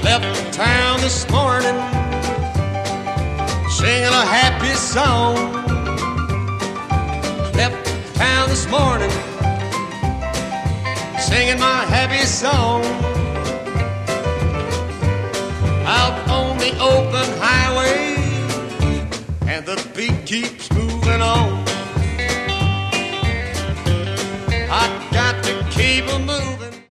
Left town this morning, singing a happy song. Left town this morning, singing my happy song. Out on the open highway, and the beat keeps moving on.